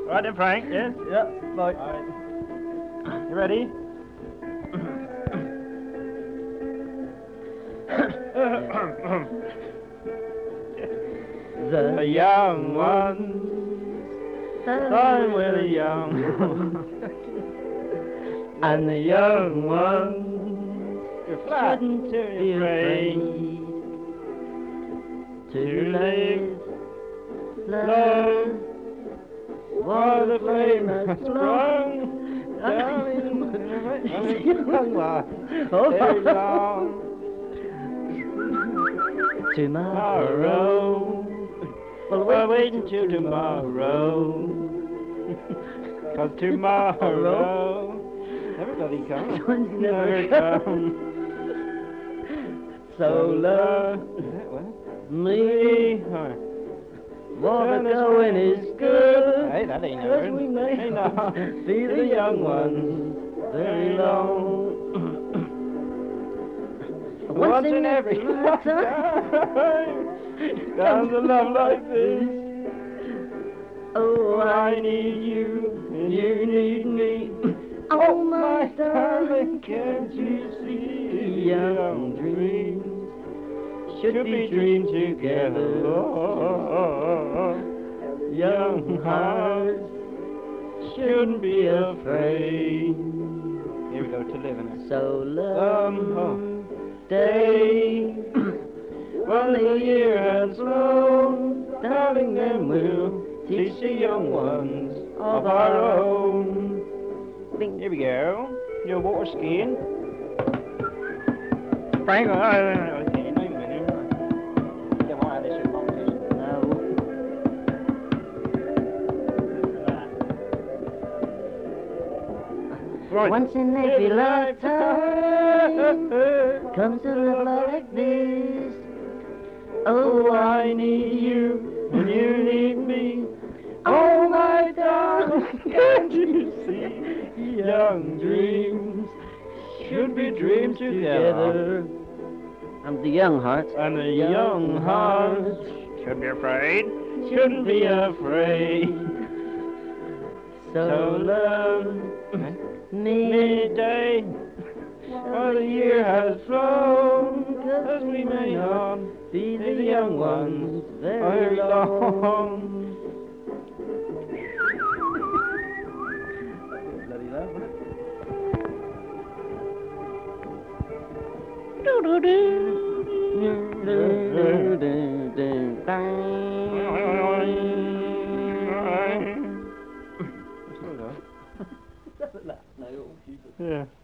Right then, Frank, yes? Yeah, right. You ready? The young ones, time with the young and the young ones shouldn't be afraid to live, love, while the flame has sprung down in the young ones, very long. Tomorrow, we'll wait until tomorrow, 'cause tomorrow never bloody comes, never comes. So love me, while the going is good, hey, that ain't no we may not be the young ones very long. Once in every lifetime comes a love like this. Oh, I need you and you need me. Oh, my darling, can't you see? Young dreams should be dreamed together. Oh, young hearts shouldn't be afraid. Here we go, to live in it. So love. Day when the year has flown, darling, then we'll teach the young ones of our own. Here we go. Your water skiing. Frank, okay, no minute. You don't want to have this competition. No. Right. Once in every lifetime comes a love like this. Oh, I need you and you need me. Oh, my darling, can't you see? Young dreams should be dreamed together. And the young hearts. And the young hearts shouldn't be afraid. Shouldn't be afraid. So love me day. For the year has flown, 'cause we may not be the young ones very long. Bloody love, wasn't it? Yeah.